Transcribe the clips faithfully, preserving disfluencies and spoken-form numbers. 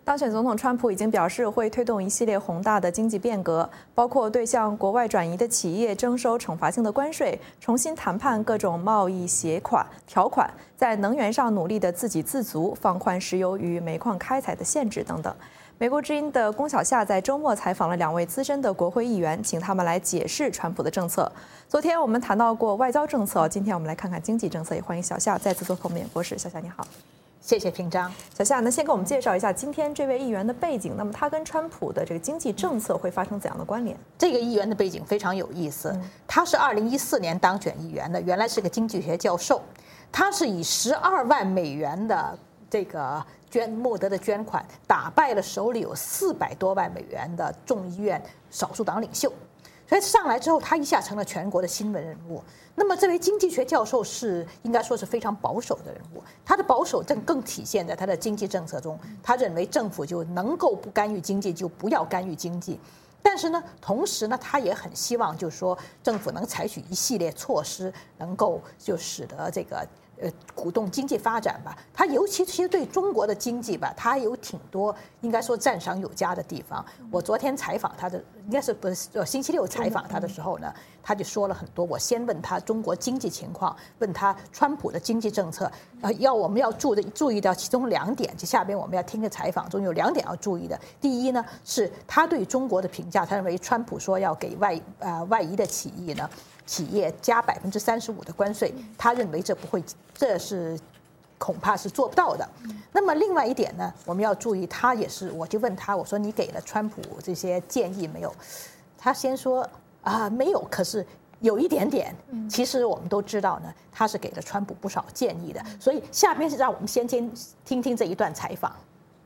当选总统川普已经表示会推动一系列宏大的经济变革，包括对向国外转移的企业征收惩罚性的关税，重新谈判各种贸易协款条款，在能源上努力的自给自足，放宽石油与煤矿开采的限制等等。美国之音的龚小夏在周末采访了两位资深的国会议员，请他们来解释川普的政策。昨天我们谈到过外交政策，今天我们来看看经济政策，也欢迎小夏再次做客我们演播室。小夏你好。 谢谢平章。 小夏，那先给我们介绍一下今天这位议员的背景。那么他跟川普的这个经济政策会发生怎样的关联？ 这个议员的背景非常有意思，他是二零一四年当选议员的，原来是个经济学教授。他是以十二万美元的这个捐募得的捐款，打败了手里有四百多万美元的众议院少数党领袖。所以上来之后，他一下成了全国的新闻人物。那么这位经济学教授是应该说是非常保守的人物，他的保守正更体现在他的经济政策中。他认为政府就能够不干预经济就不要干预经济，但是呢，同时呢，他也很希望就是说政府能采取一系列措施，能够就使得这个。呃，鼓动经济发展吧，他尤其其实对中国的经济吧，他有挺多应该说赞赏有加的地方。我昨天采访他的，应该是不是呃星期六采访他的时候呢，他就说了很多。我先问他中国经济情况，问他川普的经济政策，呃，要我们要注的注意到其中两点，就下边我们要听的采访中有两点要注意的。第一呢，是他对中国的评价，他认为川普说要给外呃外移的企业呢。企业加百分之三十五的关税，他认为这不会，这是恐怕是做不到的。那么另外一点呢，我们要注意，他也是，我就问他，我说你给了川普这些建议没有？他先说啊、呃、没有，可是有一点点。其实我们都知道呢，他是给了川普不少建议的。所以下边是让我们先先听听这一段采访。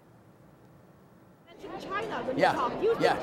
Yeah, yeah.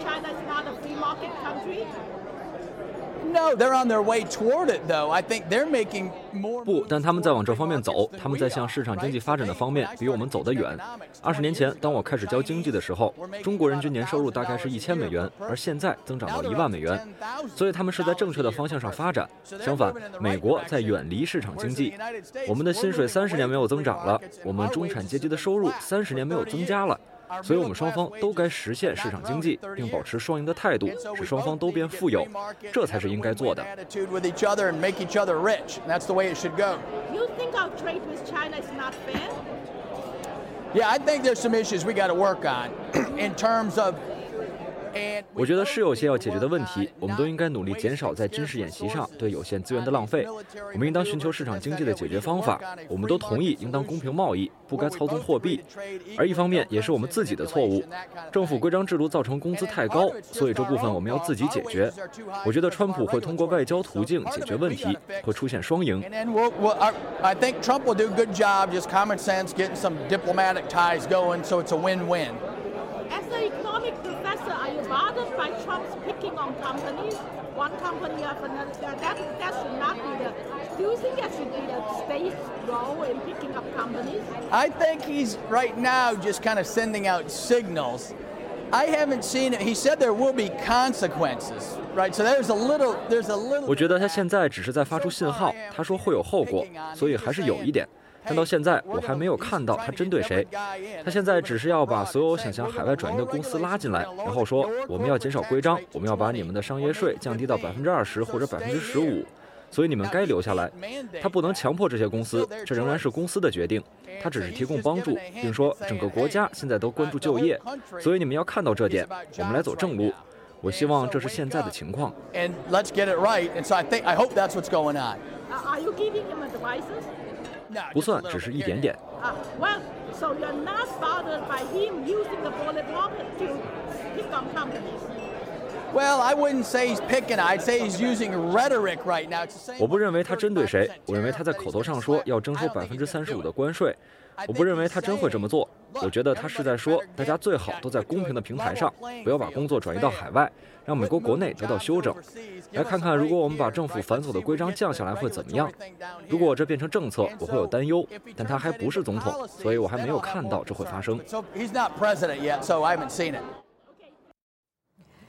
No, they're on their way toward it, though. I think they're making more. 不，但他们在往这方面走，他们在向市场经济发展的方面比我们走得远。二十年前，当我开始教经济的时候，中国人均年收入大概是一千美元，而现在增长到一万美元，所以他们是在正确的方向上发展。相反，美国在远离市场经济。我们的薪水三十年没有增长了，我们中产阶级的收入三十年没有增加了。所以我们双方都该实现市场经济，并保持双赢的态度，使双方都变富有，这才是应该做的。 Yeah, I think there's some issues we got to work on in terms of. 我觉得是有些要解决的问题，我们都应该努力减少在军事演习上对有限资源的浪费。我们应当寻求市场经济的解决方法。我们都同意应当公平贸易，不该操纵货币。而一方面也是我们自己的错误，政府规章制度造成工资太高，所以这部分我们要自己解决。我觉得川普会通过外交途径解决问题，会出现双赢。 I think Trump will do a good job, just common sense, getting some diplomatic ties going, so it's a win-win. As an economic professor, are you bothered by Trump's picking on companies, one company after another? That, that should not be the. Do you think that should be the state's role in picking up companies? I think he's right now just kind of sending out signals. I haven't seen it. He said there will be consequences, right? So there's a little, there's a little. 我觉得他现在只是在发出信号，他说会有后果，所以还是有一点。但到现在我还没有看到他针对谁，他现在只是要把所有想向海外转移的公司拉进来，然后说我们要减少规章，我们要把你们的商业税降低到百分之二十或者百分之十五，所以你们该留下来。他不能强迫这些公司，这仍然是公司的决定，他只是提供帮助，并说整个国家现在都关注就业，所以你们要看到这点，我们来走正路。我希望这是现在的情况。 And let's get it right. And so I think I hope that's what's going on. Are you giving him advices? 不算，只是一点点。 Uh, well, so you're not bothered by him using the bullet rocket to pick on companies. Well, I wouldn't say he's picking. I'd say he's using rhetoric right now. 我不认为他针对谁，我认为他在口头上说要征收百分之三十五的关税。我不认为他真会这么做，我觉得他是在说，大家最好都在公平的平台上，不要把工作转移到海外，让美国国内得到修正。来看看，如果我们把政府繁琐的规章降下来会怎么样？如果这变成政策，我会有担忧，但他还不是总统，所以我还没有看到这会发生。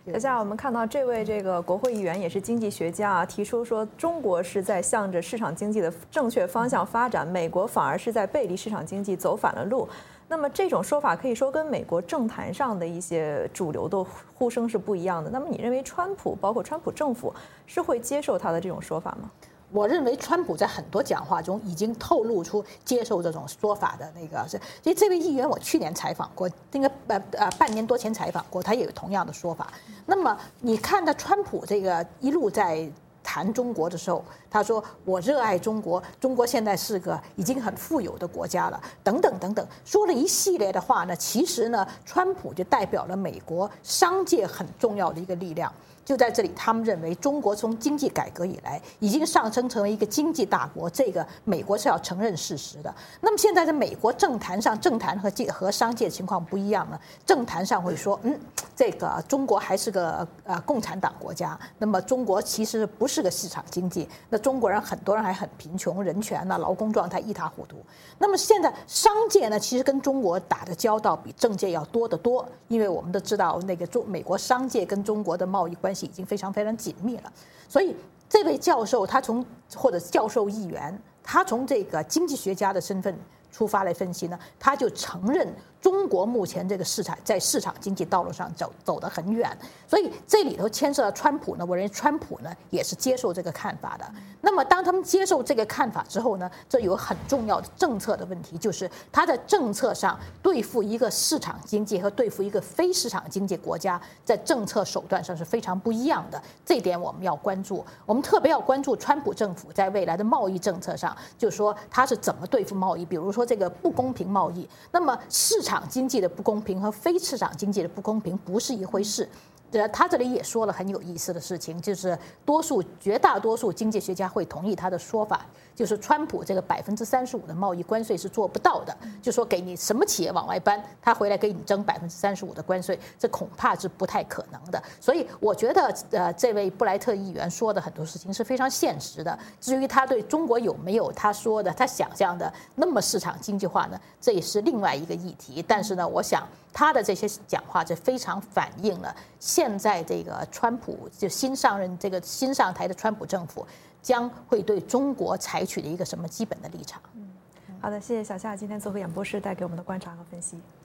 小夏，我们看到这位这个国会议员也是经济学家啊，提出说中国是在向着市场经济的正确方向发展，美国反而是在背离市场经济走反了路。那么这种说法可以说跟美国政坛上的一些主流的呼声是不一样的。那么你认为川普包括川普政府是会接受他的这种说法吗？ 我认为川普在很多讲话中已经透露出接受这种说法的那个是，所以这位议员我去年采访过，那个呃呃半年多前采访过，他也有同样的说法。那么你看到川普这个一路在谈中国的时候，他说我热爱中国，中国现在是个已经很富有的国家了，等等等等，说了一系列的话呢。其实呢，川普就代表了美国商界很重要的一个力量。就在这里，他们认为中国从经济改革以来已经上升成为一个经济大国，这个美国是要承认事实的。那么现在在美国政坛上，政坛和和商界情况不一样呢。政坛上会说，嗯，这个中国还是个呃共产党国家，那么中国其实不是个市场经济，那中国人很多人还很贫穷，人权呐、劳工状态一塌糊涂。那么现在商界呢，其实跟中国打的交道比政界要多得多，因为我们都知道那个中美国商界跟中国的贸易关系已经非常非常紧密了。所以这位教授他从或者教授议员，他从这个经济学家的身份出发来分析呢，他就承认中国目前这个市场在市场经济道路上走走得很远，所以这里头牵涉到川普呢，我认为川普呢也是接受这个看法的。那么当他们接受这个看法之后呢，这有很重要的政策的问题，就是他在政策上对付一个市场经济和对付一个非市场经济国家，在政策手段上是非常不一样的。这点我们要关注，我们特别要关注川普政府在未来的贸易政策上，就是说他是怎么对付贸易，比如说这个不公平贸易。那么市场经济的不公平和非市场经济的不公平不是一回事。他这里也说了很有意思的事情，就是多数绝大多数经济学家会同意他的说法，就是川普这个百分之三十五的贸易关税是做不到的，就说给你什么企业往外搬，他回来给你征百分之三十五的关税，这恐怕是不太可能的。所以我觉得，呃，这位布莱特议员说的很多事情是非常现实的。至于他对中国有没有他说的、他想象的那么市场经济化呢？这也是另外一个议题。但是呢，我想他的这些讲话就非常反映了现在这个川普就新上任这个新上台的川普政府将会对中国采取的一个什么基本的立场。 好的，谢谢小夏今天做客演播室带给我们的观察和分析。